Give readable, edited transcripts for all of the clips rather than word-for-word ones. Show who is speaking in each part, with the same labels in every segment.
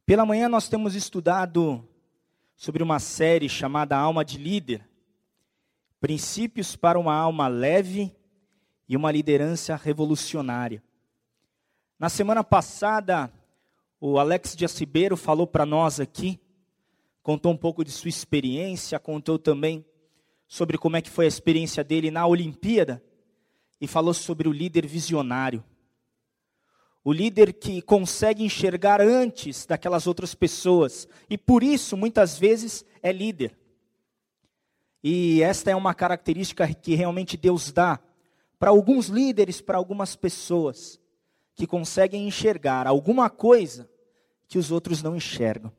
Speaker 1: Pela manhã nós temos estudado sobre uma série chamada Alma de Líder, princípios para uma alma leve e uma liderança revolucionária. Na semana passada, o Alex Dias Ribeiro falou para nós aqui, contou um pouco de sua experiência, contou também sobre como é que foi a experiência dele na Olimpíada e falou sobre o líder visionário. O líder que consegue enxergar antes daquelas outras pessoas e por isso muitas vezes é líder. E esta é uma característica que realmente Deus dá para alguns líderes, para algumas pessoas que conseguem enxergar alguma coisa que os outros não enxergam.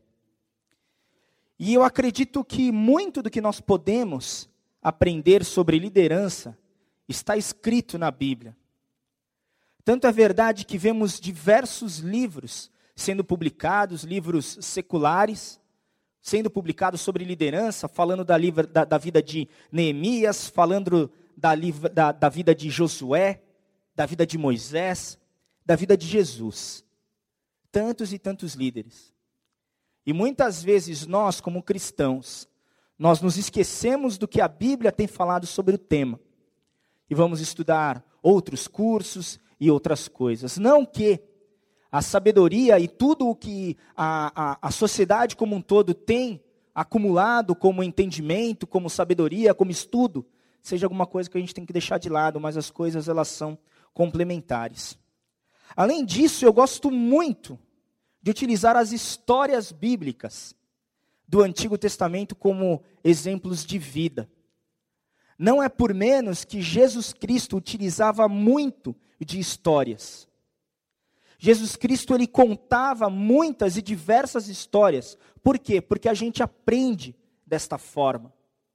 Speaker 1: E eu acredito que muito do que nós podemos aprender sobre liderança está escrito na Bíblia. Tanto é verdade que vemos diversos livros sendo publicados, livros seculares, sendo publicados sobre liderança, falando da vida de Neemias, falando da vida de Josué, da vida de Moisés, da vida de Jesus. Tantos e tantos líderes. E muitas vezes nós, como cristãos, nós nos esquecemos do que a Bíblia tem falado sobre o tema. E vamos estudar outros cursos e outras coisas. Não que a sabedoria e tudo o que a sociedade como um todo tem acumulado como entendimento, como sabedoria, como estudo, seja alguma coisa que a gente tem que deixar de lado, mas as coisas elas são complementares. Além disso, eu gosto muito de utilizar as histórias bíblicas do Antigo Testamento como exemplos de vida. Não é por menos que Jesus Cristo utilizava muito de histórias. Jesus Cristo, ele contava muitas e diversas histórias. Por quê? Porque a gente aprende desta forma.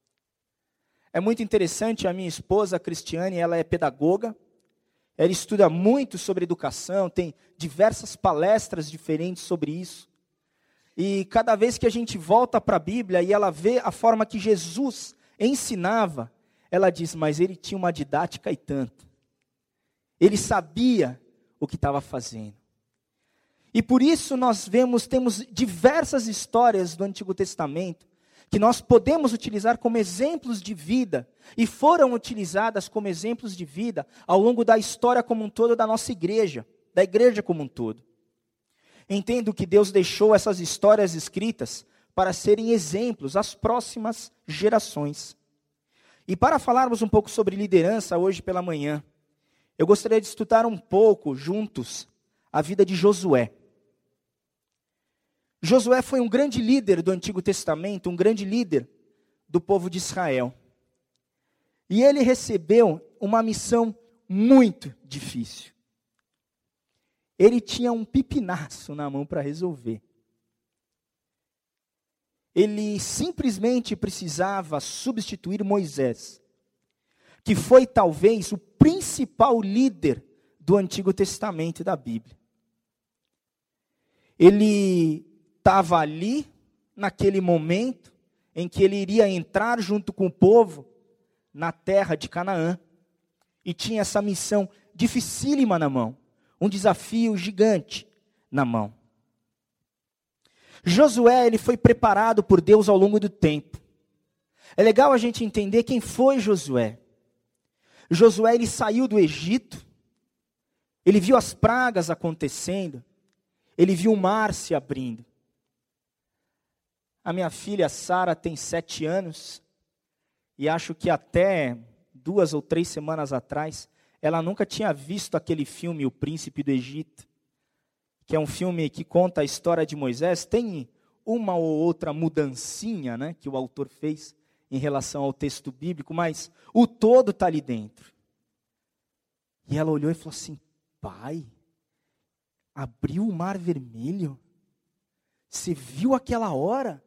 Speaker 1: É muito interessante, a minha esposa, a Cristiane, ela é pedagoga. Ela estuda muito sobre educação, tem diversas palestras diferentes sobre isso. E cada vez que a gente volta para a Bíblia e ela vê a forma que Jesus ensinava, ela diz, mas ele tinha uma didática e tanto. Ele sabia o que estava fazendo. E por isso nós temos diversas histórias do Antigo Testamento que nós podemos utilizar como exemplos de vida e foram utilizadas como exemplos de vida ao longo da história como um todo da nossa igreja, da igreja como um todo. Entendo que Deus deixou essas histórias escritas para serem exemplos às próximas gerações. E para falarmos um pouco sobre liderança hoje pela manhã, eu gostaria de estudar um pouco juntos a vida de Josué. Josué foi um grande líder do Antigo Testamento, um grande líder do povo de Israel. E ele recebeu uma missão muito difícil. Ele tinha um pepinaço na mão para resolver. Ele simplesmente precisava substituir Moisés, que foi talvez o principal líder do Antigo Testamento da Bíblia. Ele estava ali, naquele momento, em que ele iria entrar junto com o povo na terra de Canaã, e tinha essa missão dificílima na mão, um desafio gigante na mão. Josué, ele foi preparado por Deus ao longo do tempo. É legal a gente entender quem foi Josué. Josué, ele saiu do Egito, ele viu as pragas acontecendo, ele viu o mar se abrindo. A minha filha Sara tem 7 anos, e acho que até 2 ou 3 semanas atrás, ela nunca tinha visto aquele filme, O Príncipe do Egito, que é um filme que conta a história de Moisés. Tem uma ou outra mudancinha, né, que o autor fez em relação ao texto bíblico, mas o todo está ali dentro. E ela olhou e falou assim, pai, abriu o mar vermelho? Você viu aquela hora?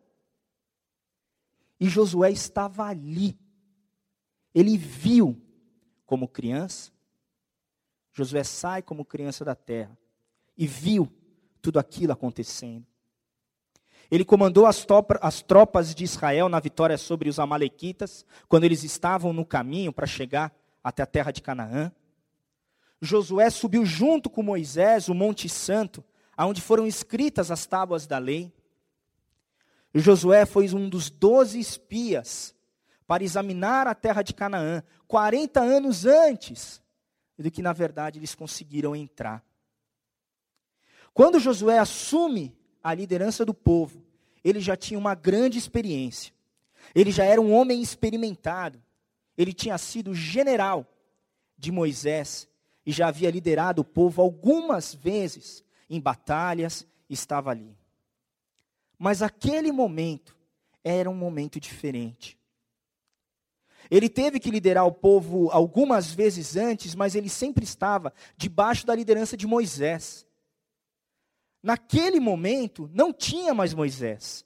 Speaker 1: E Josué estava ali. Ele viu como criança. Josué sai como criança da terra. E viu tudo aquilo acontecendo. Ele comandou as tropas de Israel na vitória sobre os amalequitas, quando eles estavam no caminho para chegar até a terra de Canaã. Josué subiu junto com Moisés, o Monte Santo, onde foram escritas as tábuas da lei. E Josué foi um dos 12 espias para examinar a terra de Canaã, 40 anos antes do que, na verdade, eles conseguiram entrar. Quando Josué assume a liderança do povo, ele já tinha uma grande experiência. Ele já era um homem experimentado. Ele tinha sido general de Moisés e já havia liderado o povo algumas vezes em batalhas, estava ali. Mas aquele momento era um momento diferente. Ele teve que liderar o povo algumas vezes antes, mas ele sempre estava debaixo da liderança de Moisés. Naquele momento, não tinha mais Moisés.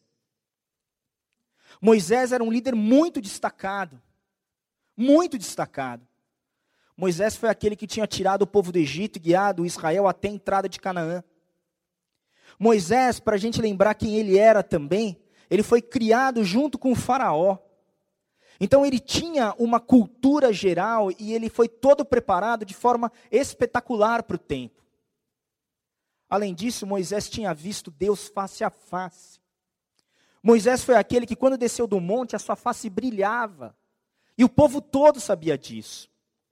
Speaker 1: Moisés era um líder muito destacado. Muito destacado. Moisés foi aquele que tinha tirado o povo do Egito e guiado Israel até a entrada de Canaã. Moisés, para a gente lembrar quem ele era também, ele foi criado junto com o faraó. Então ele tinha uma cultura geral e ele foi todo preparado de forma espetacular para o tempo. Além disso, Moisés tinha visto Deus face a face. Moisés foi aquele que quando desceu do monte, a sua face brilhava. E o povo todo sabia disso.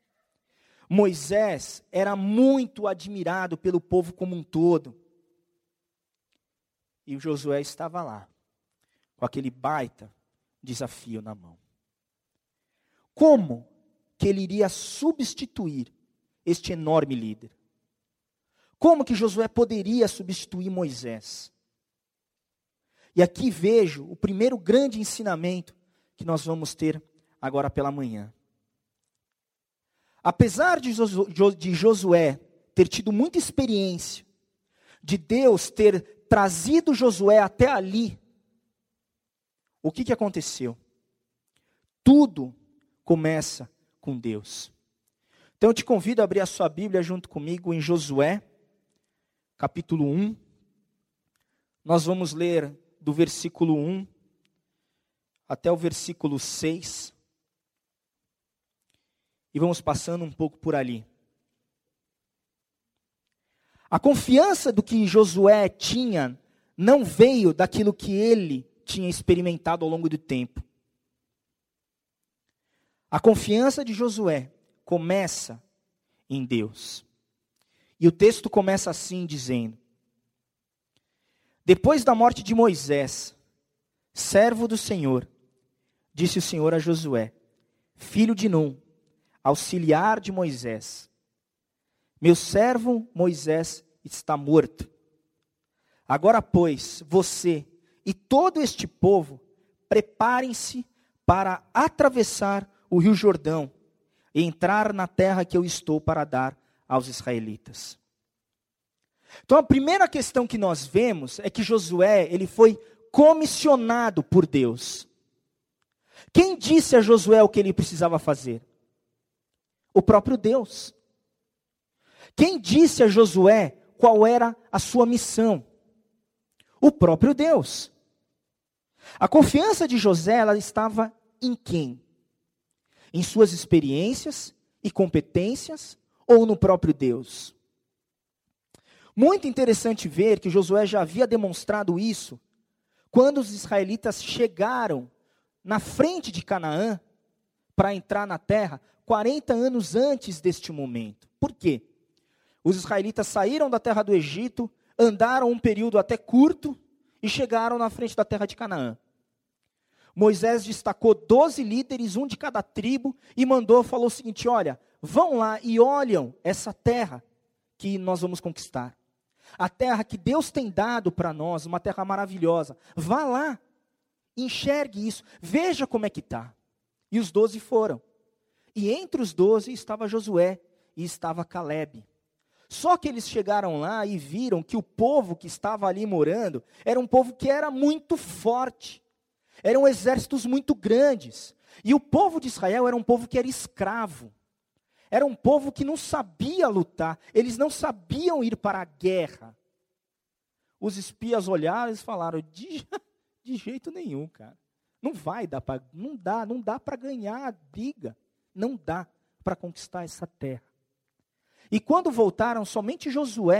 Speaker 1: Moisés era muito admirado pelo povo como um todo. E o Josué estava lá, com aquele baita desafio na mão. Como que ele iria substituir este enorme líder? Como que Josué poderia substituir Moisés? E aqui vejo o primeiro grande ensinamento que nós vamos ter agora pela manhã. Apesar de Josué ter tido muita experiência, de Deus ter trazido Josué até ali, o que aconteceu? Tudo começa com Deus. Então eu te convido a abrir a sua Bíblia junto comigo em Josué, capítulo 1. Nós vamos ler do versículo 1 até o versículo 6. E vamos passando um pouco por ali. A confiança do que Josué tinha não veio daquilo que ele tinha experimentado ao longo do tempo. A confiança de Josué começa em Deus. E o texto começa assim, dizendo: depois da morte de Moisés, servo do Senhor, disse o Senhor a Josué, filho de Num, auxiliar de Moisés: meu servo Moisés está morto. Agora, pois, você e todo este povo, preparem-se para atravessar o rio Jordão e entrar na terra que eu estou para dar aos israelitas. Então a primeira questão que nós vemos é que Josué, ele foi comissionado por Deus. Quem disse a Josué o que ele precisava fazer? O próprio Deus. Quem disse a Josué qual era a sua missão? O próprio Deus. A confiança de Josué, ela estava em quem? Em suas experiências e competências ou no próprio Deus? Muito interessante ver que Josué já havia demonstrado isso quando os israelitas chegaram na frente de Canaã para entrar na terra 40 anos antes deste momento. Por quê? Os israelitas saíram da terra do Egito, andaram um período até curto e chegaram na frente da terra de Canaã. Moisés destacou 12 líderes, um de cada tribo, e falou o seguinte: olha, vão lá e olham essa terra que nós vamos conquistar. A terra que Deus tem dado para nós, uma terra maravilhosa. Vá lá, enxergue isso, veja como é que está. E os 12 foram. E entre os 12 estava Josué e estava Calebe. Só que eles chegaram lá e viram que o povo que estava ali morando era um povo que era muito forte. Eram exércitos muito grandes. E o povo de Israel era um povo que era escravo. Era um povo que não sabia lutar. Eles não sabiam ir para a guerra. Os espias olharam e falaram: de jeito nenhum, cara. Não vai dar para, não dá para ganhar a briga. Não dá para conquistar essa terra. E quando voltaram, somente Josué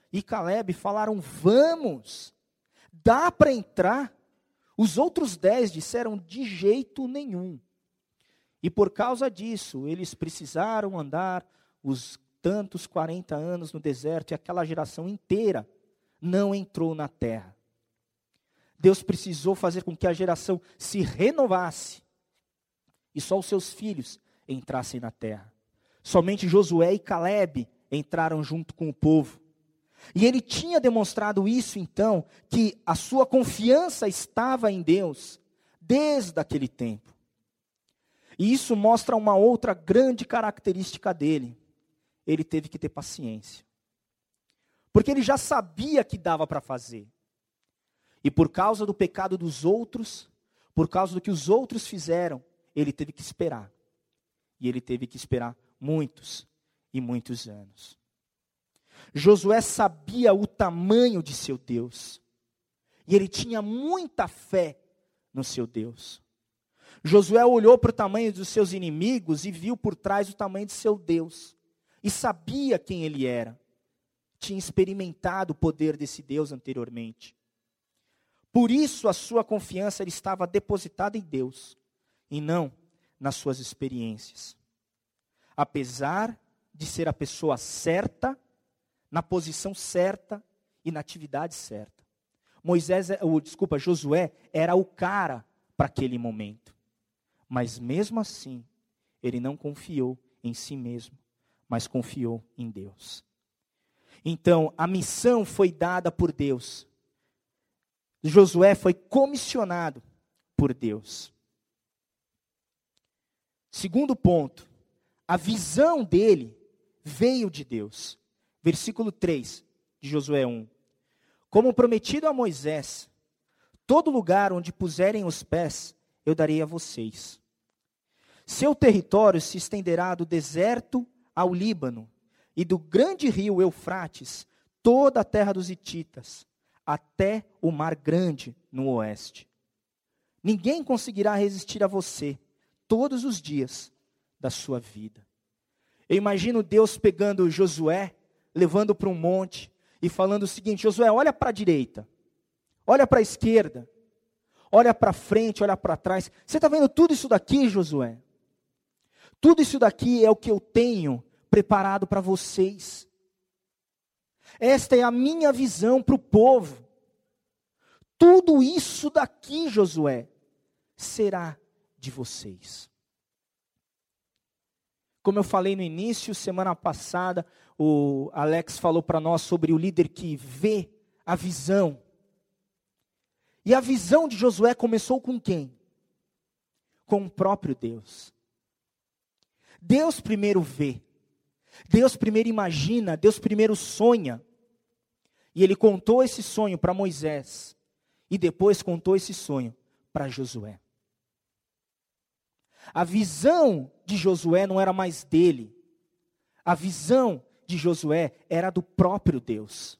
Speaker 1: e Calebe falaram: vamos, dá para entrar? Os outros 10 disseram: de jeito nenhum. E por causa disso, eles precisaram andar os tantos 40 anos no deserto, e aquela geração inteira não entrou na terra. Deus precisou fazer com que a geração se renovasse, e só os seus filhos entrassem na terra. Somente Josué e Calebe entraram junto com o povo. E ele tinha demonstrado isso, então, que a sua confiança estava em Deus, desde aquele tempo. E isso mostra uma outra grande característica dele. Ele teve que ter paciência. Porque ele já sabia que dava para fazer. E por causa do pecado dos outros, por causa do que os outros fizeram, ele teve que esperar. E ele teve que esperar muitos e muitos anos. Josué sabia o tamanho de seu Deus. E ele tinha muita fé no seu Deus. Josué olhou para o tamanho dos seus inimigos e viu por trás o tamanho de seu Deus. E sabia quem ele era. Tinha experimentado o poder desse Deus anteriormente. Por isso a sua confiança estava depositada em Deus, e não nas suas experiências. Apesar de ser a pessoa certa, na posição certa e na atividade certa. Josué era o cara para aquele momento. Mas mesmo assim, ele não confiou em si mesmo, mas confiou em Deus. Então, a missão foi dada por Deus. Josué foi comissionado por Deus. Segundo ponto, a visão dele veio de Deus. Versículo 3 de Josué 1. Como prometido a Moisés, todo lugar onde puserem os pés, eu darei a vocês. Seu território se estenderá do deserto ao Líbano, e do grande rio Eufrates, toda a terra dos hititas, até o mar grande no oeste. Ninguém conseguirá resistir a você todos os dias da sua vida. Eu imagino Deus pegando Josué, levando para um monte e falando o seguinte: Josué, olha para a direita, olha para a esquerda, olha para frente, olha para trás. Você está vendo tudo isso daqui, Josué? Tudo isso daqui é o que eu tenho preparado para vocês. Esta é a minha visão para o povo. Tudo isso daqui, Josué, será de vocês. Como eu falei no início, semana passada, o Alex falou para nós sobre o líder que vê a visão. E a visão de Josué começou com quem? Com o próprio Deus. Deus primeiro vê. Deus primeiro imagina, Deus primeiro sonha. E ele contou esse sonho para Moisés. E depois contou esse sonho para Josué. A visão de Josué não era mais dele. A visão de Josué era do próprio Deus.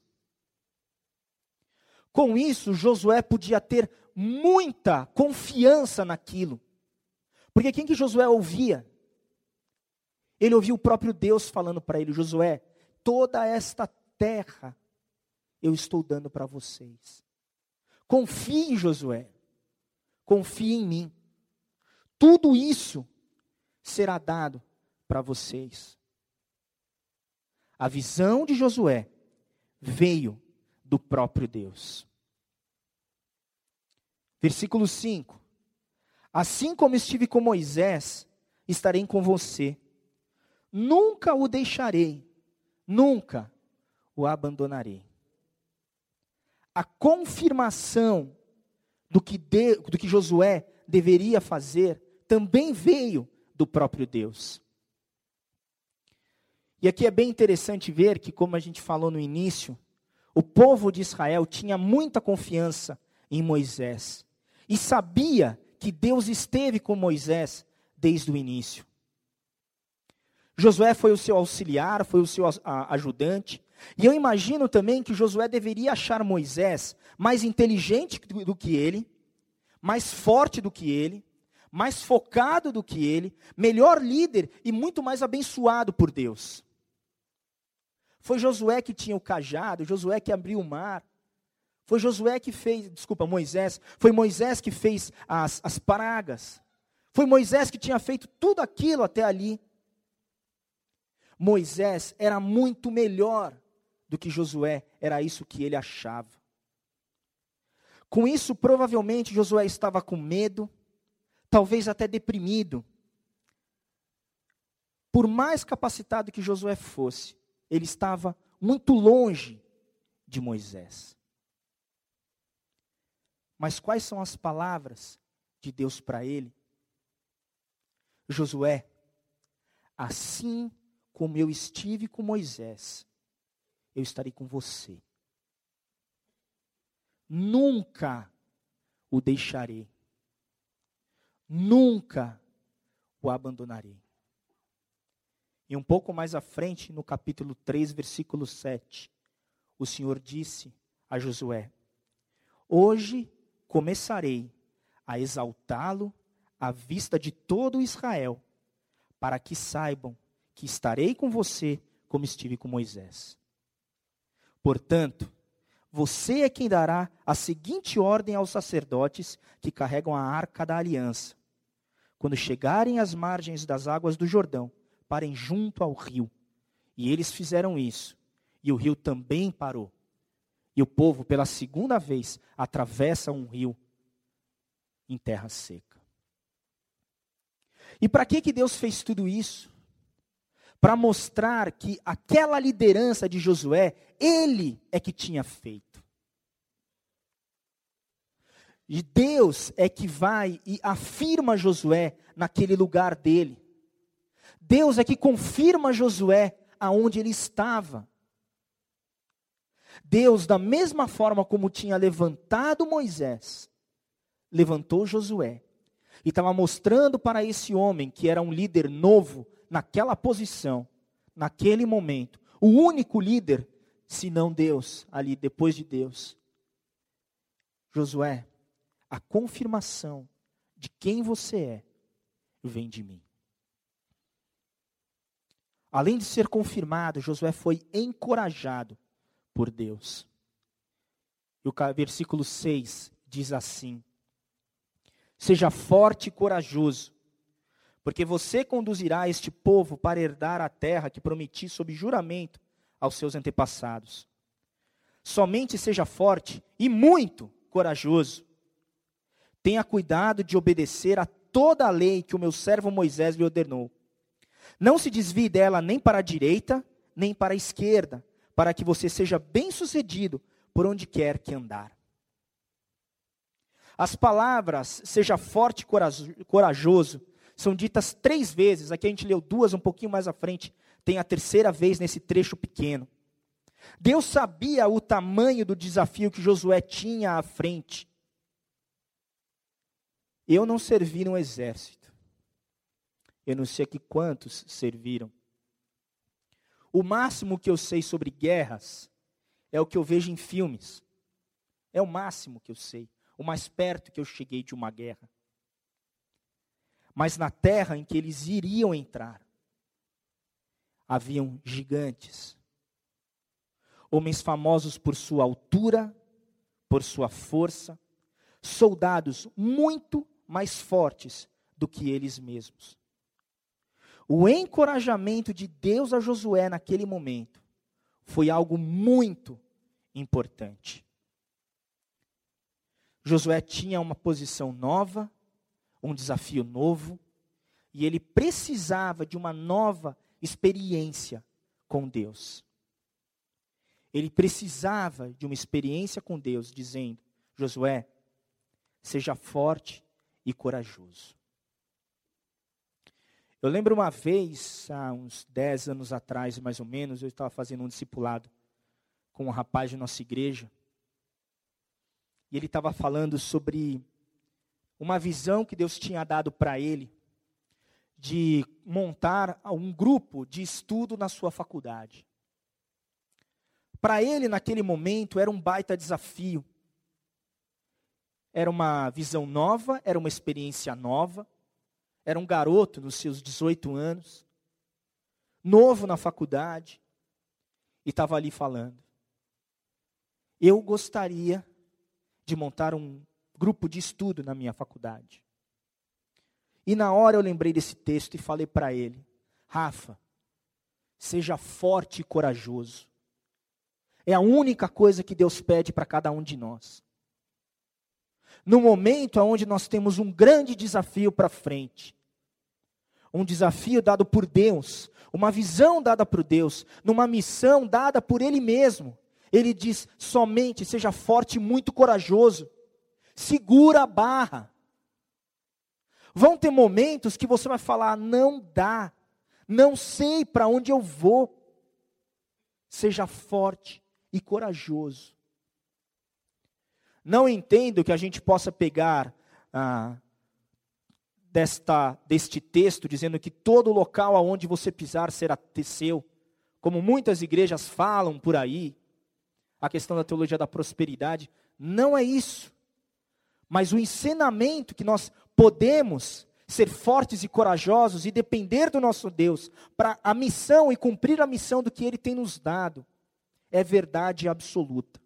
Speaker 1: Com isso, Josué podia ter muita confiança naquilo. Porque quem que Josué ouvia? Ele ouvia o próprio Deus falando para ele: Josué, toda esta terra eu estou dando para vocês. Confie em Josué. Confie em mim. Tudo isso será dado para vocês. A visão de Josué veio do próprio Deus. Versículo 5. Assim como estive com Moisés, estarei com você. Nunca o deixarei, nunca o abandonarei. A confirmação do que Josué deveria fazer também veio do próprio Deus. E aqui é bem interessante ver que, como a gente falou no início, o povo de Israel tinha muita confiança em Moisés. E sabia que Deus esteve com Moisés desde o início. Josué foi o seu auxiliar, foi o seu ajudante. E eu imagino também que Josué deveria achar Moisés mais inteligente do que ele, mais forte do que ele, mais focado do que ele, melhor líder e muito mais abençoado por Deus. Foi Josué que tinha o cajado, Josué que abriu o mar. Foi Josué que fez, Moisés. Foi Moisés que fez as pragas. Foi Moisés que tinha feito tudo aquilo até ali. Moisés era muito melhor do que Josué, era isso que ele achava. Com isso, provavelmente, Josué estava com medo, talvez até deprimido. Por mais capacitado que Josué fosse, ele estava muito longe de Moisés. Mas quais são as palavras de Deus para ele? Josué, assim como eu estive com Moisés, eu estarei com você. Nunca o deixarei. Nunca o abandonarei. E um pouco mais à frente, no capítulo 3, versículo 7, o Senhor disse a Josué: hoje começarei a exaltá-lo à vista de todo Israel, para que saibam que estarei com você como estive com Moisés. Portanto, você é quem dará a seguinte ordem aos sacerdotes que carregam a arca da aliança. Quando chegarem às margens das águas do Jordão, parem junto ao rio. E eles fizeram isso, e o rio também parou. E o povo, pela segunda vez, atravessa um rio em terra seca. E para que Deus fez tudo isso? Para mostrar que aquela liderança de Josué, ele é que tinha feito. E Deus é que vai e afirma Josué naquele lugar dele. Deus é que confirma Josué aonde ele estava. Deus, da mesma forma como tinha levantado Moisés, levantou Josué. E estava mostrando para esse homem, que era um líder novo, naquela posição, naquele momento, o único líder, se não Deus, ali depois de Deus. Josué, a confirmação de quem você é, vem de mim. Além de ser confirmado, Josué foi encorajado por Deus. E o versículo 6 diz assim: seja forte e corajoso, porque você conduzirá este povo para herdar a terra que prometi sob juramento aos seus antepassados. Somente seja forte e muito corajoso. Tenha cuidado de obedecer a toda a lei que o meu servo Moisés lhe ordenou. Não se desvie dela nem para a direita, nem para a esquerda, para que você seja bem-sucedido por onde quer que andar. As palavras, seja forte e corajoso, são ditas 3 vezes. Aqui a gente leu 2, um pouquinho mais à frente, tem a 3ª vez nesse trecho pequeno. Deus sabia o tamanho do desafio que Josué tinha à frente. Eu não servi no exército. Eu não sei aqui quantos serviram. O máximo que eu sei sobre guerras é o que eu vejo em filmes. É o máximo que eu sei. O mais perto que eu cheguei de uma guerra. Mas na terra em que eles iriam entrar, haviam gigantes. Homens famosos por sua altura, por sua força. Soldados muito mais fortes do que eles mesmos. O encorajamento de Deus a Josué naquele momento foi algo muito importante. Josué tinha uma posição nova, um desafio novo, e ele precisava de uma nova experiência com Deus. Ele precisava de uma experiência com Deus, dizendo: Josué, seja forte e corajoso. Eu lembro uma vez, há uns 10 anos atrás, mais ou menos, eu estava fazendo um discipulado com um rapaz de nossa igreja. E ele estava falando sobre uma visão que Deus tinha dado para ele, de montar um grupo de estudo na sua faculdade. Para ele, naquele momento, era um baita desafio. Era uma visão nova, era uma experiência nova. Era um garoto nos seus 18 anos, novo na faculdade. e estava ali falando. Eu gostaria de montar um grupo de estudo na minha faculdade. E na hora eu lembrei desse texto e falei para ele: Rafa, seja forte e corajoso. É a única coisa que Deus pede para cada um de nós. No momento onde nós temos um grande desafio para frente, um desafio dado por Deus, uma visão dada por Deus, numa missão dada por Ele mesmo, Ele diz: somente seja forte e muito corajoso, segura a barra. Vão ter momentos que você vai falar: não dá, não sei para onde eu vou. Seja forte e corajoso. Não entendo que a gente possa pegar deste texto, dizendo que todo local aonde você pisar será seu, como muitas igrejas falam por aí, a questão da teologia da prosperidade. Não é isso. Mas o ensinamento que nós podemos ser fortes e corajosos e depender do nosso Deus para a missão e cumprir a missão do que Ele tem nos dado, é verdade absoluta.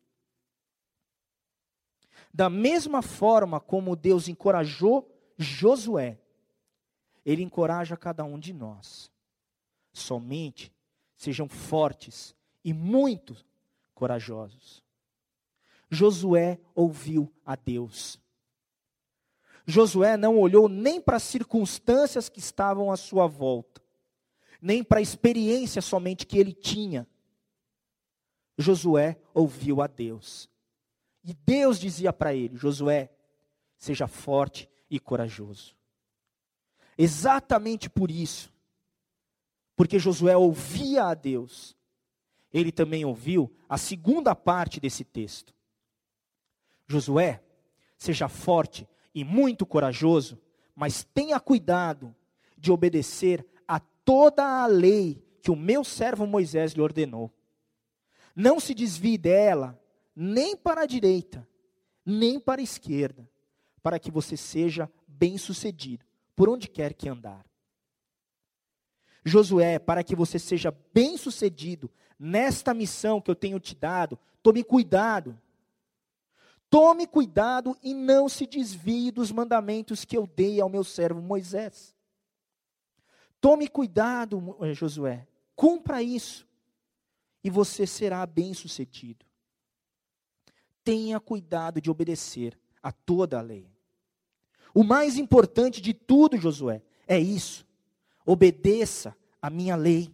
Speaker 1: Da mesma forma como Deus encorajou Josué, Ele encoraja cada um de nós. Somente sejam fortes e muito corajosos. Josué ouviu a Deus. Josué não olhou nem para as circunstâncias que estavam à sua volta, nem para a experiência somente que ele tinha. Josué ouviu a Deus. E Deus dizia para ele: Josué, seja forte e corajoso. Exatamente por isso, porque Josué ouvia a Deus, ele também ouviu a segunda parte desse texto. Josué, seja forte e muito corajoso, mas tenha cuidado de obedecer a toda a lei que o meu servo Moisés lhe ordenou. Não se desvie dela, nem para a direita, nem para a esquerda, para que você seja bem-sucedido, por onde quer que andar. Josué, para que você seja bem-sucedido nesta missão que eu tenho te dado, tome cuidado. Tome cuidado e não se desvie dos mandamentos que eu dei ao meu servo Moisés. Tome cuidado, Josué, cumpra isso, e você será bem-sucedido. Tenha cuidado de obedecer a toda a lei. O mais importante de tudo, Josué, é isso: obedeça a minha lei.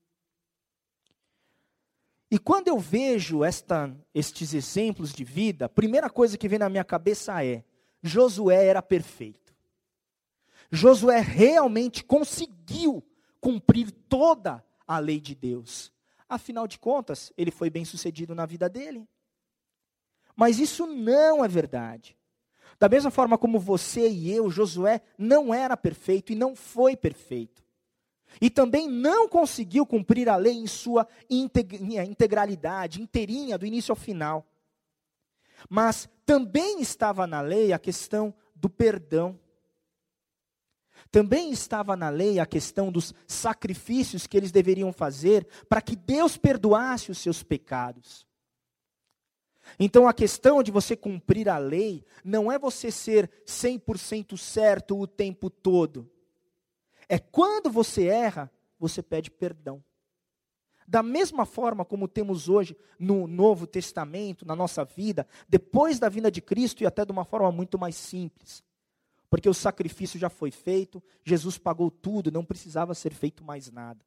Speaker 1: E quando eu vejo estes exemplos de vida, a primeira coisa que vem na minha cabeça é: Josué era perfeito. Josué realmente conseguiu cumprir toda a lei de Deus. Afinal de contas, ele foi bem-sucedido na vida dele. Mas isso não é verdade. Da mesma forma como você e eu, Josué não era perfeito e não foi perfeito. E também não conseguiu cumprir a lei em sua integralidade, inteirinha, do início ao final. Mas também estava na lei a questão do perdão. Também estava na lei a questão dos sacrifícios que eles deveriam fazer para que Deus perdoasse os seus pecados. Então a questão de você cumprir a lei não é você ser 100% certo o tempo todo. É quando você erra, você pede perdão. Da mesma forma como temos hoje no Novo Testamento, na nossa vida, depois da vinda de Cristo, e até de uma forma muito mais simples. Porque o sacrifício já foi feito, Jesus pagou tudo, não precisava ser feito mais nada.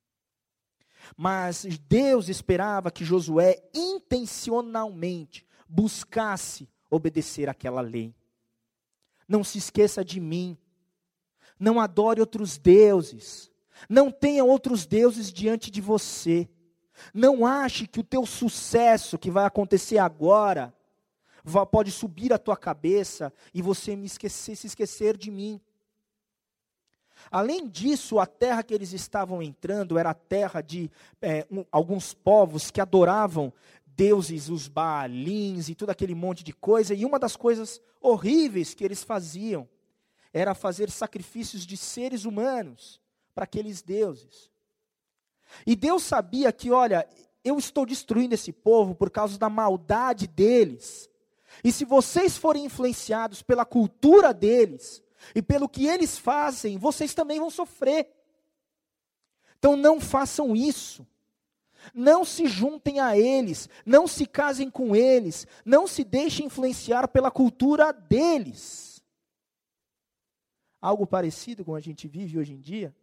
Speaker 1: Mas Deus esperava que Josué intencionalmente buscasse obedecer àquela lei. Não se esqueça de mim. Não adore outros deuses. Não tenha outros deuses diante de você. Não ache que o teu sucesso que vai acontecer agora pode subir à tua cabeça e você se esquecer de mim. Além disso, a terra que eles estavam entrando era a terra de alguns povos que adoravam deuses, os Baalins e todo aquele monte de coisa. E uma das coisas horríveis que eles faziam era fazer sacrifícios de seres humanos para aqueles deuses. E Deus sabia que, olha, eu estou destruindo esse povo por causa da maldade deles. E se vocês forem influenciados pela cultura deles e pelo que eles fazem, vocês também vão sofrer. Então não façam isso. Não se juntem a eles, não se casem com eles, não se deixem influenciar pela cultura deles. Algo parecido com a gente vive hoje em dia.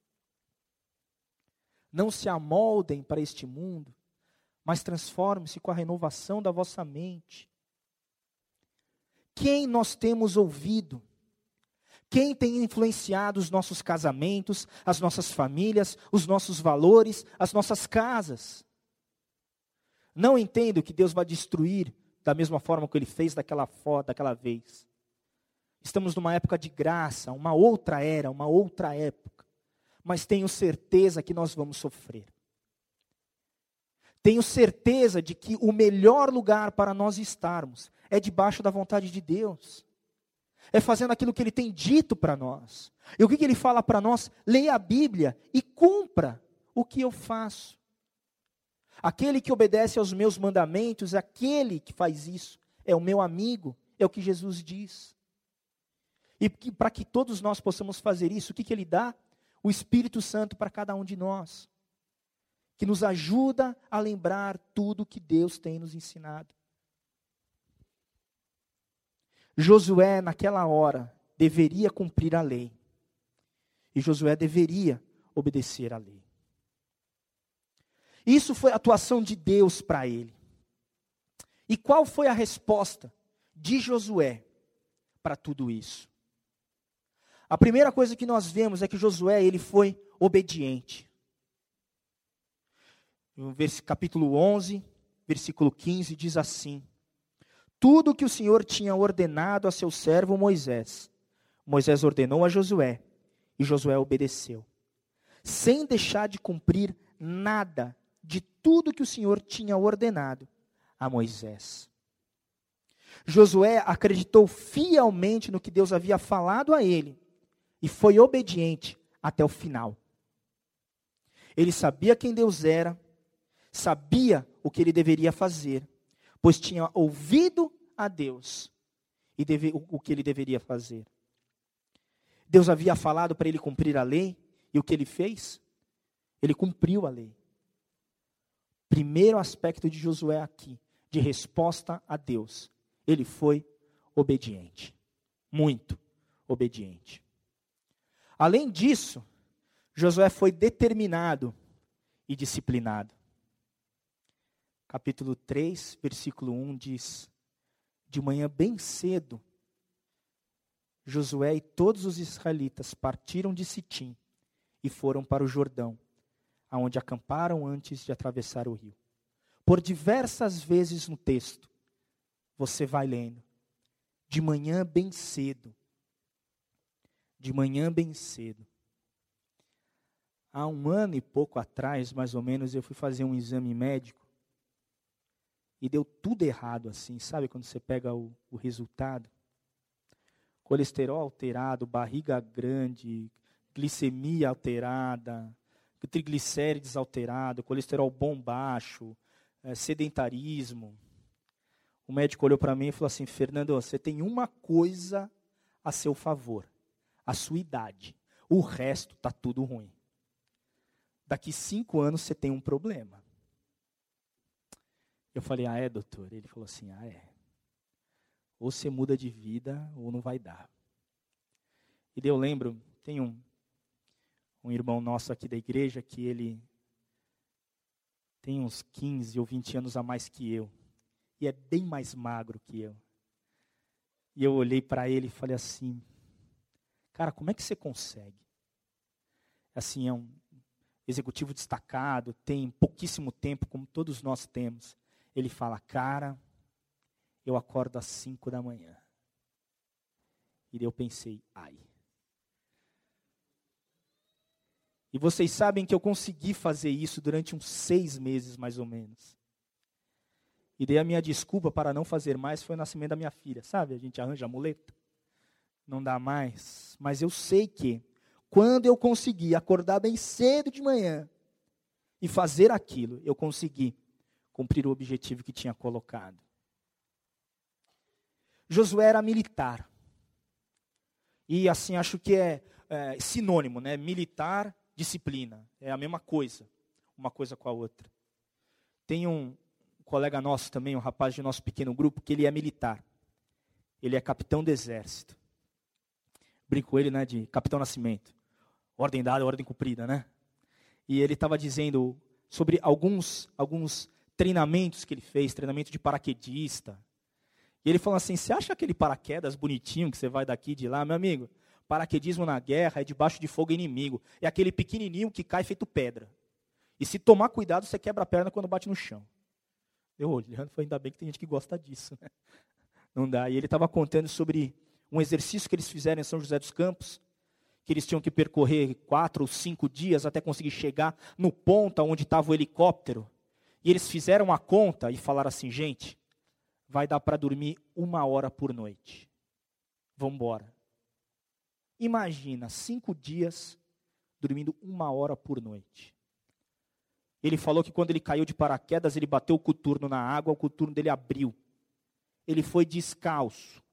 Speaker 1: Não se amoldem para este mundo, mas transformem-se com a renovação da vossa mente. Quem nós temos ouvido? Quem tem influenciado os nossos casamentos, as nossas famílias, os nossos valores, as nossas casas? Não entendo que Deus vai destruir da mesma forma que Ele fez daquela vez. Estamos numa época de graça, uma outra era, uma outra época. Mas tenho certeza que nós vamos sofrer. Tenho certeza de que o melhor lugar para nós estarmos é debaixo da vontade de Deus. É fazendo aquilo que Ele tem dito para nós. E o que Ele fala para nós? Leia a Bíblia e cumpra o que eu faço. Aquele que obedece aos meus mandamentos, aquele que faz isso, é o meu amigo, é o que Jesus diz. E para que todos nós possamos fazer isso, o que Ele dá? O Espírito Santo para cada um de nós, que nos ajuda a lembrar tudo que Deus tem nos ensinado. Josué, naquela hora, deveria cumprir a lei. E Josué deveria obedecer à lei. Isso foi a atuação de Deus para ele. E qual foi a resposta de Josué para tudo isso? A primeira coisa que nós vemos é que Josué, ele foi obediente. No capítulo 11, versículo 15, diz assim: tudo que o Senhor tinha ordenado a seu servo Moisés, Moisés ordenou a Josué, e Josué obedeceu, sem deixar de cumprir nada de tudo que o Senhor tinha ordenado a Moisés. Josué acreditou fielmente no que Deus havia falado a ele, e foi obediente até o final. Ele sabia quem Deus era, sabia o que ele deveria fazer, pois tinha ouvido a Deus e o que ele deveria fazer. Deus havia falado para ele cumprir a lei, e o que ele fez? Ele cumpriu a lei. Primeiro aspecto de Josué aqui, de resposta a Deus, ele foi obediente, muito obediente. Além disso, Josué foi determinado e disciplinado. Capítulo 3, versículo 1 diz: de manhã bem cedo, Josué e todos os israelitas partiram de Sitim e foram para o Jordão, aonde acamparam antes de atravessar o rio. Por diversas vezes no texto, você vai lendo, de manhã bem cedo. De manhã bem cedo. Há 1 ano e pouco atrás, mais ou menos, eu fui fazer um exame médico e deu tudo errado assim, sabe quando você pega o resultado? Colesterol alterado, barriga grande, glicemia alterada, triglicérides alterado, colesterol bom baixo, sedentarismo. O médico olhou para mim e falou assim: Fernando, você tem uma coisa a seu favor, a sua idade. O resto está tudo ruim. Daqui 5 anos você tem um problema. Eu falei: ah, é, doutor? Ele falou assim: ah, é. Ou você muda de vida ou não vai dar. E daí eu lembro, tem um irmão nosso aqui da igreja que ele tem uns 15 ou 20 anos a mais que eu. E é bem mais magro que eu. E eu olhei para ele e falei assim: cara, como é que você consegue? Assim, é um executivo destacado, tem pouquíssimo tempo, como todos nós temos. Ele fala: cara, eu acordo às 5 da manhã. E daí eu pensei: ai. E vocês sabem que eu consegui fazer isso durante uns 6 meses, mais ou menos. E daí a minha desculpa para não fazer mais foi o nascimento da minha filha. Sabe, a gente arranja a muleta. Não dá mais. Mas eu sei que, quando eu conseguir acordar bem cedo de manhã, e fazer aquilo, eu consegui cumprir o objetivo que tinha colocado. Josué era militar. E assim, acho que é sinônimo, né? Militar, disciplina. É a mesma coisa, uma coisa com a outra. Tem um colega nosso também, um rapaz de nosso pequeno grupo, que ele é militar. Ele é capitão do exército. Brinco com ele, né, de Capitão Nascimento. Ordem dada, ordem cumprida, né? E ele estava dizendo sobre alguns treinamentos que ele fez, treinamento de paraquedista. E ele falou assim, você acha aquele paraquedas bonitinho que você vai daqui de lá? Meu amigo, paraquedismo na guerra é debaixo de fogo inimigo. É aquele pequenininho que cai feito pedra. E se tomar cuidado, você quebra a perna quando bate no chão. Eu olhando, falei, ainda bem que tem gente que gosta disso, né? Não dá. E ele estava contando sobre um exercício que eles fizeram em São José dos Campos, que eles tinham que percorrer 4 ou 5 dias até conseguir chegar no ponto onde estava o helicóptero. E eles fizeram a conta e falaram assim, gente, vai dar para dormir 1 hora por noite. Vamos embora. Imagina, 5 dias dormindo 1 hora por noite. Ele falou que quando ele caiu de paraquedas, ele bateu o coturno na água, o coturno dele abriu. Ele foi descalço.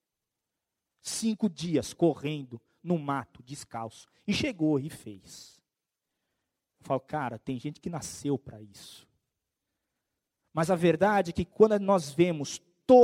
Speaker 1: 5 dias correndo no mato, descalço. E chegou e fez. Eu falo, cara, tem gente que nasceu para isso. Mas a verdade é que quando nós vemos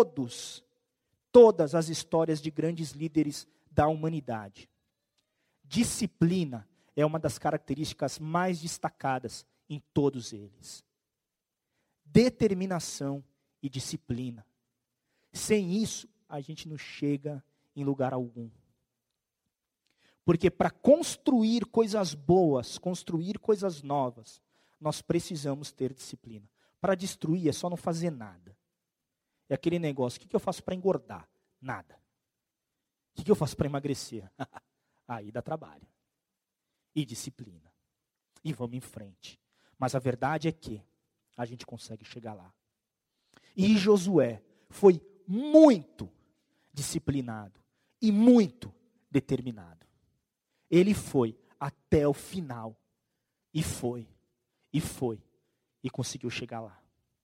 Speaker 1: todas as histórias de grandes líderes da humanidade, disciplina é uma das características mais destacadas em todos eles. Determinação e disciplina. Sem isso, a gente não chega em lugar algum. Porque para construir coisas boas, construir coisas novas, nós precisamos ter disciplina. Para destruir é só não fazer nada. É aquele negócio, o que eu faço para engordar? Nada. O que eu faço para emagrecer? Aí dá trabalho. E disciplina. E vamos em frente. Mas a verdade é que a gente consegue chegar lá. E Josué foi muito disciplinado e muito determinado. Ele foi até o final. E foi. E conseguiu chegar lá.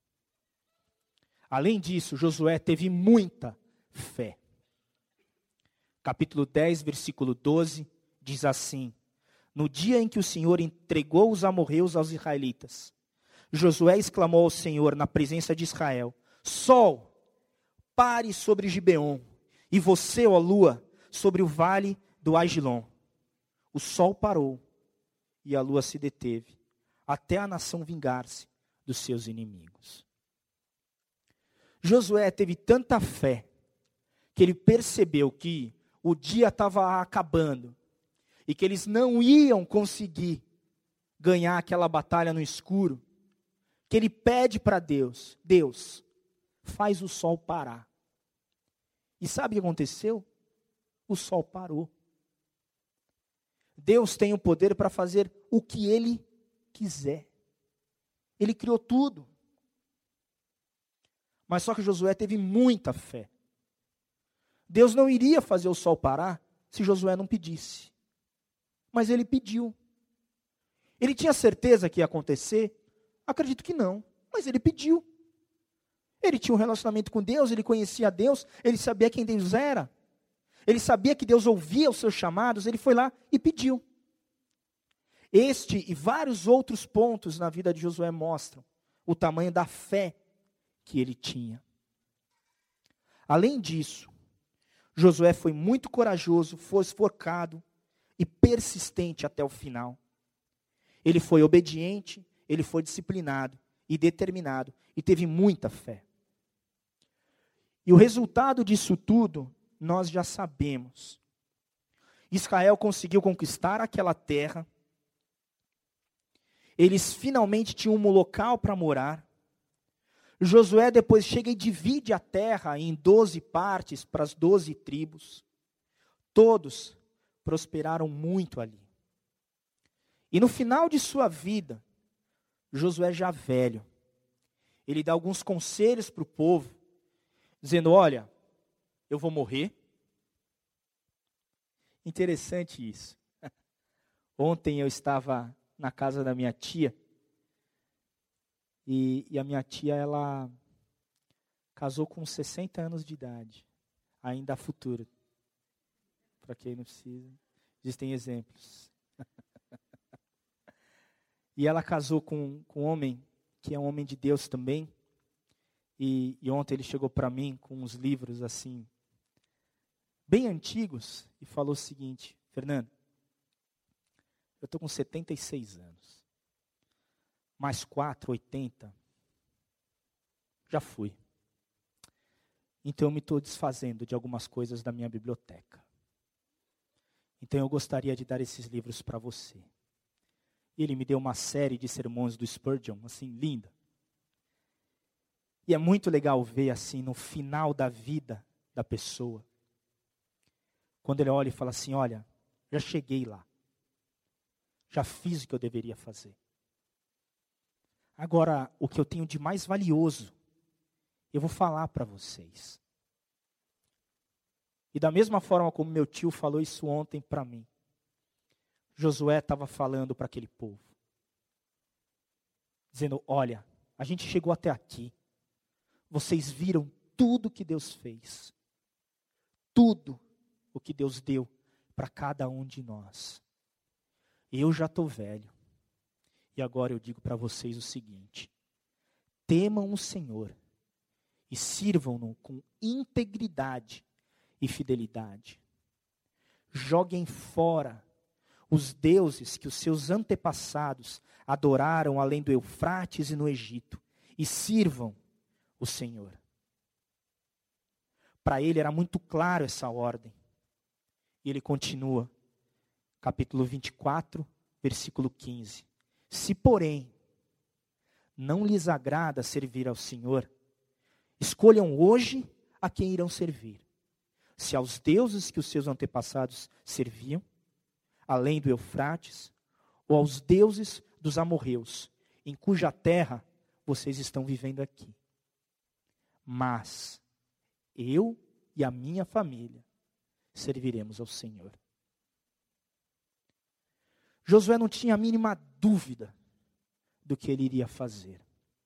Speaker 1: Além disso, Josué teve muita fé. Capítulo 10, versículo 12, diz assim: no dia em que o Senhor entregou os amorreus aos israelitas, Josué exclamou ao Senhor na presença de Israel: Sol, pare sobre Gibeon, e você, ó lua, sobre o vale do Aigilon. O sol parou, e a lua se deteve, até a nação vingar-se dos seus inimigos. Josué teve tanta fé, que ele percebeu que o dia estava acabando, e que eles não iam conseguir ganhar aquela batalha no escuro, que ele pede para Deus, Deus, faz o sol parar. E sabe o que aconteceu? O sol parou. Deus tem o poder para fazer o que Ele quiser. Ele criou tudo. Mas só que Josué teve muita fé. Deus não iria fazer o sol parar se Josué não pedisse. Mas ele pediu. Ele tinha certeza que ia acontecer? Acredito que não, mas ele pediu. Ele tinha um relacionamento com Deus, ele conhecia Deus, ele sabia quem Deus era. Ele sabia que Deus ouvia os seus chamados, ele foi lá e pediu. Este e vários outros pontos na vida de Josué mostram o tamanho da fé que ele tinha. Além disso, Josué foi muito corajoso, foi focado e persistente até o final. Ele foi obediente, ele foi disciplinado e determinado e teve muita fé. E o resultado disso tudo, nós já sabemos. Israel conseguiu conquistar aquela terra. Eles finalmente tinham um local para morar. Josué depois chega e divide a terra em 12 partes para as 12 tribos. Todos prosperaram muito ali. E no final de sua vida, Josué já velho, ele dá alguns conselhos para o povo, dizendo, olha, eu vou morrer. Interessante isso. Ontem eu estava na casa da minha tia, E a minha tia, ela casou com 60 anos de idade. Ainda há futuro. Para quem não precisa, existem exemplos. E ela casou com um homem, que é um homem de Deus também. E ontem ele chegou para mim com uns livros assim, bem antigos, e falou o seguinte: Fernando, eu estou com 76 anos, mais 4, 80, já fui. Então eu me estou desfazendo de algumas coisas da minha biblioteca. Então eu gostaria de dar esses livros para você. E ele me deu uma série de sermões do Spurgeon, assim, linda. E é muito legal ver assim, no final da vida da pessoa, quando ele olha e fala assim: olha, já cheguei lá. Já fiz o que eu deveria fazer. Agora, o que eu tenho de mais valioso, eu vou falar para vocês. E da mesma forma como meu tio falou isso ontem para mim, Josué estava falando para aquele povo, dizendo: olha, a gente chegou até aqui. Vocês viram tudo que Deus fez. Tudo o que Deus deu para cada um de nós. Eu já estou velho. E agora eu digo para vocês o seguinte: temam o Senhor e sirvam-no com integridade e fidelidade. Joguem fora os deuses que os seus antepassados adoraram além do Eufrates e no Egito, e sirvam o Senhor. Para ele era muito claro essa ordem. E ele continua, capítulo 24, versículo 15. Se, porém, não lhes agrada servir ao Senhor, escolham hoje a quem irão servir. Se aos deuses que os seus antepassados serviam, além do Eufrates, ou aos deuses dos amorreus, em cuja terra vocês estão vivendo aqui. Mas eu e a minha família serviremos ao Senhor. Josué não tinha a mínima dúvida do que ele iria fazer.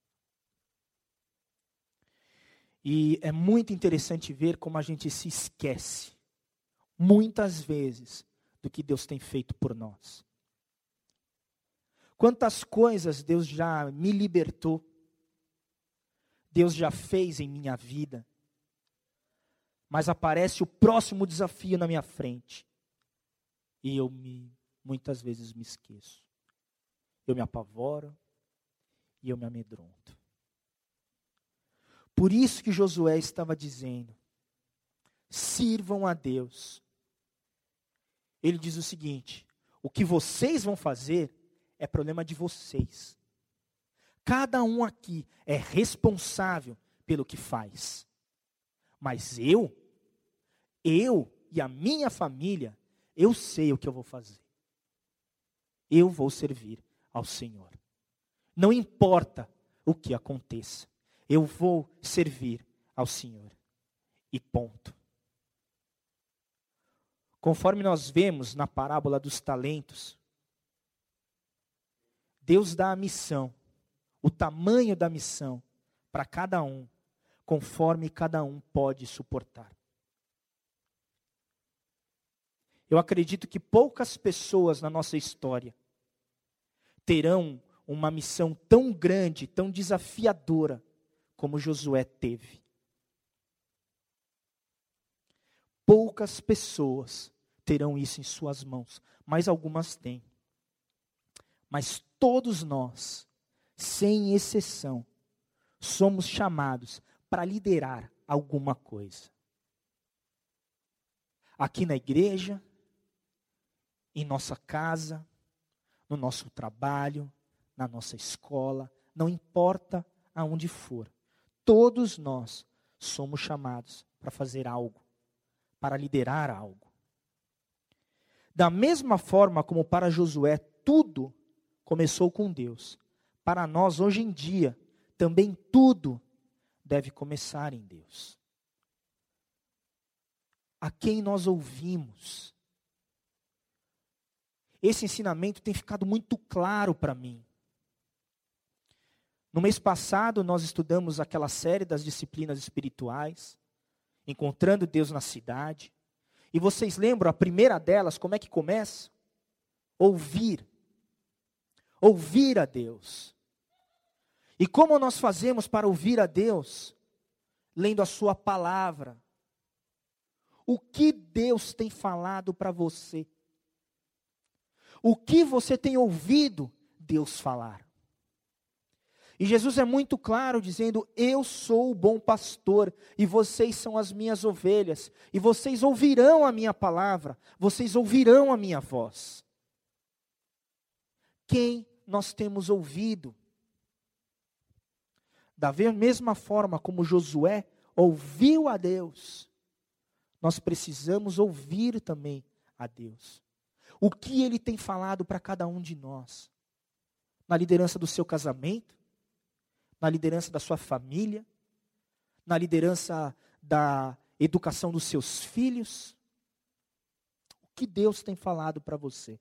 Speaker 1: E é muito interessante ver como a gente se esquece, muitas vezes, do que Deus tem feito por nós. Quantas coisas Deus já me libertou, Deus já fez em minha vida, mas aparece o próximo desafio na minha frente, e muitas vezes me esqueço. Eu me apavoro e eu me amedronto. Por isso que Josué estava dizendo: sirvam a Deus. Ele diz o seguinte: o que vocês vão fazer é problema de vocês. Cada um aqui é responsável pelo que faz. Mas eu e a minha família, eu sei o que eu vou fazer. Eu vou servir ao Senhor. Não importa o que aconteça, eu vou servir ao Senhor. E ponto. Conforme nós vemos na parábola dos talentos, Deus dá a missão, o tamanho da missão, para cada um, conforme cada um pode suportar. Eu acredito que poucas pessoas na nossa história terão uma missão tão grande, tão desafiadora, como Josué teve. Poucas pessoas terão isso em suas mãos, mas algumas têm. Mas todos nós, sem exceção, somos chamados para liderar alguma coisa. Aqui na igreja, em nossa casa, no nosso trabalho, na nossa escola, não importa aonde for. Todos nós somos chamados para fazer algo, para liderar algo. Da mesma forma como para Josué, tudo começou com Deus. Para nós, hoje em dia, também tudo deve começar em Deus. A quem nós ouvimos? Esse ensinamento tem ficado muito claro para mim. No mês passado, nós estudamos aquela série das disciplinas espirituais, Encontrando Deus na Cidade. E vocês lembram, a primeira delas, como é que começa? Ouvir. Ouvir a Deus. E como nós fazemos para ouvir a Deus? Lendo a sua palavra. O que Deus tem falado para você? O que você tem ouvido Deus falar? E Jesus é muito claro dizendo: eu sou o bom pastor e vocês são as minhas ovelhas. E vocês ouvirão a minha palavra, vocês ouvirão a minha voz. Quem nós temos ouvido? Da mesma forma como Josué ouviu a Deus, nós precisamos ouvir também a Deus. O que Ele tem falado para cada um de nós? Na liderança do seu casamento, na liderança da sua família, na liderança da educação dos seus filhos. O que Deus tem falado para você?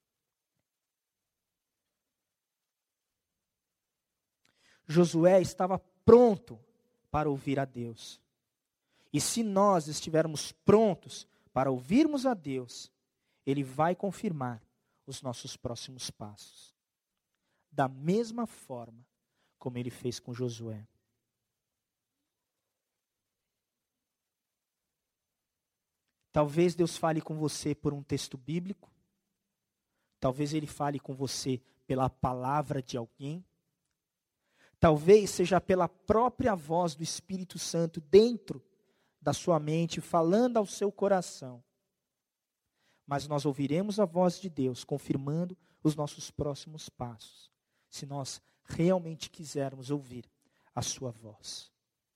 Speaker 1: Josué estava pronto para ouvir a Deus. E se nós estivermos prontos para ouvirmos a Deus, Ele vai confirmar os nossos próximos passos. Da mesma forma como Ele fez com Josué. Talvez Deus fale com você por um texto bíblico. Talvez Ele fale com você pela palavra de alguém. Talvez seja pela própria voz do Espírito Santo dentro da sua mente, falando ao seu coração. Mas nós ouviremos a voz de Deus, confirmando os nossos próximos passos, se nós realmente quisermos ouvir a sua voz.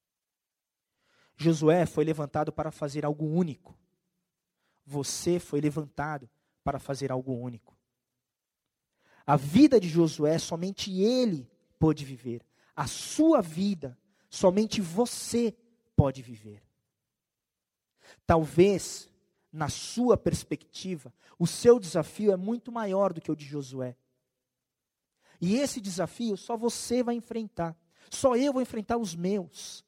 Speaker 1: Josué foi levantado para fazer algo único. Você foi levantado para fazer algo único. A vida de Josué, somente ele pôde viver. A sua vida, somente você pode viver. Talvez, na sua perspectiva, o seu desafio é muito maior do que o de Josué. E esse desafio só você vai enfrentar. Só eu vou enfrentar os meus.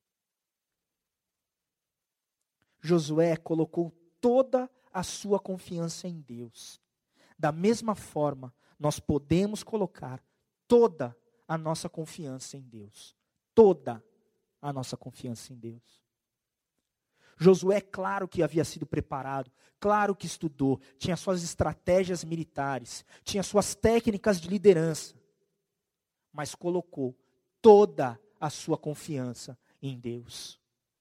Speaker 1: Josué colocou toda a sua confiança em Deus. Da mesma forma, nós podemos colocar toda a nossa confiança em Deus. Toda a nossa confiança em Deus. Josué, claro que havia sido preparado, claro que estudou, tinha suas estratégias militares, tinha suas técnicas de liderança, mas colocou toda a sua confiança em Deus.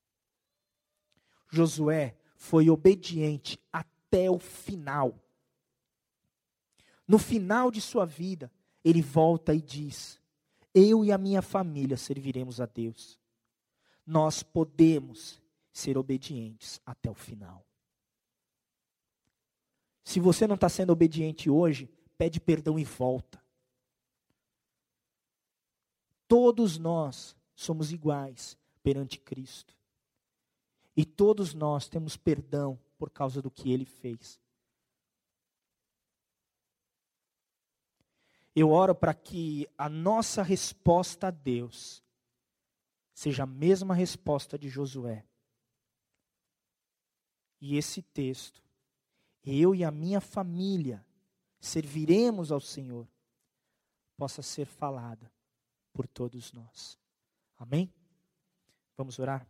Speaker 1: Josué foi obediente até o final. No final de sua vida, ele volta e diz: eu e a minha família serviremos a Deus. Nós podemos ser obedientes até o final. Se você não está sendo obediente hoje, pede perdão e volta. Todos nós somos iguais perante Cristo. E todos nós temos perdão por causa do que Ele fez. Eu oro para que a nossa resposta a Deus seja a mesma resposta de Josué. E esse texto, eu e a minha família serviremos ao Senhor, possa ser falada por todos nós. Amém? Vamos orar?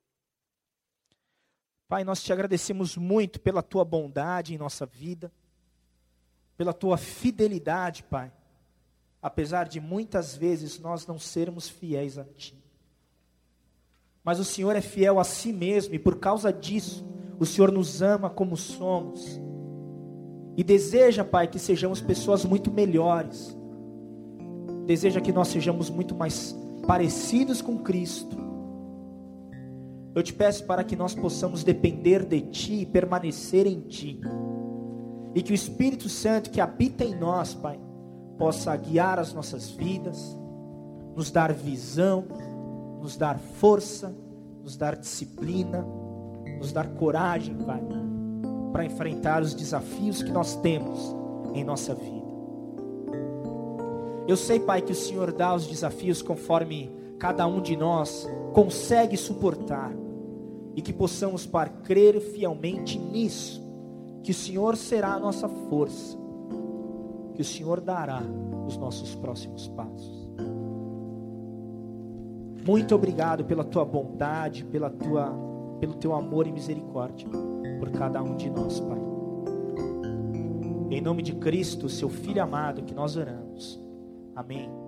Speaker 1: Pai, nós te agradecemos muito pela tua bondade em nossa vida, pela tua fidelidade, Pai, apesar de muitas vezes nós não sermos fiéis a ti. Mas o Senhor é fiel a si mesmo e por causa disso, o Senhor nos ama como somos. E deseja, Pai, que sejamos pessoas muito melhores. Deseja que nós sejamos muito mais parecidos com Cristo. Eu te peço para que nós possamos depender de Ti e permanecer em Ti. E que o Espírito Santo que habita em nós, Pai, possa guiar as nossas vidas, nos dar visão, nos dar força, nos dar disciplina, nos dar coragem, Pai, para enfrentar os desafios que nós temos em nossa vida.
Speaker 2: Eu sei, Pai, que o Senhor dá os desafios conforme cada um de nós consegue suportar. E que possamos, Pai, crer fielmente nisso. Que o Senhor será a nossa força. Que o Senhor dará os nossos próximos passos. Muito obrigado pela tua bondade, pelo teu amor e misericórdia por cada um de nós, Pai. Em nome de Cristo, seu Filho amado, que nós oramos. Amém.